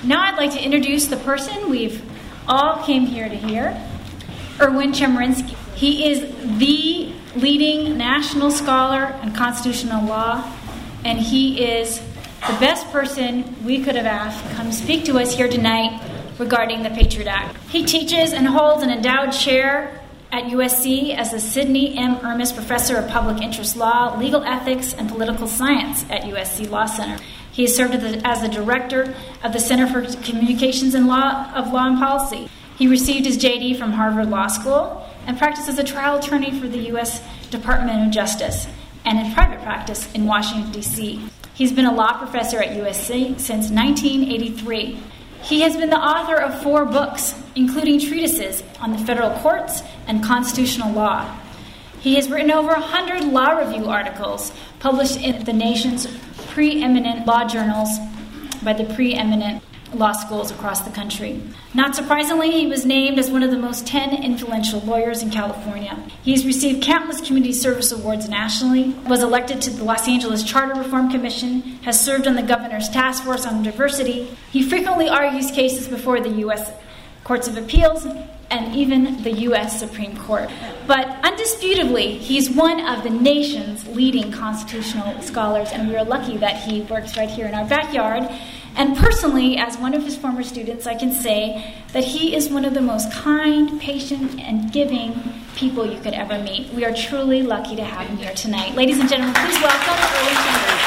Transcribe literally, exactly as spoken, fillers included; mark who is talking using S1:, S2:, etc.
S1: Now I'd like to introduce the person we've all came here to hear, Erwin Chemerinsky. He is the leading national scholar in constitutional law, and he is the best person we could have asked to come speak to us here tonight regarding the Patriot Act. He teaches and holds an endowed chair at U S C as the Sidney M. Ermis Professor of Public Interest Law, Legal Ethics, and Political Science at U S C Law Center. He has served as the director of the Center for Communications and Law of Law and Policy. He received his J D from Harvard Law School and practiced as a trial attorney for the U S Department of Justice and in private practice in Washington, D C He's been a law professor at U S C since nineteen eighty-three. He has been the author of four books, including treatises on the federal courts and constitutional law. He has written over one hundred law review articles published in the nation's preeminent law journals by the preeminent law schools across the country. Not surprisingly, he was named as one of the most ten influential lawyers in California. He has received countless community service awards nationally, was elected to the Los Angeles Charter Reform Commission, has served on the governor's task force on diversity. He frequently argues cases before the U S Courts of Appeals and even the U S Supreme Court. But undisputably, he's one of the nation's leading constitutional scholars, and we are lucky that he works right here in our backyard. And personally, as one of his former students, I can say that he is one of the most kind, patient, and giving people you could ever meet. We are truly lucky to have him here tonight. Ladies and gentlemen, please welcome Erwin Chemerinsky.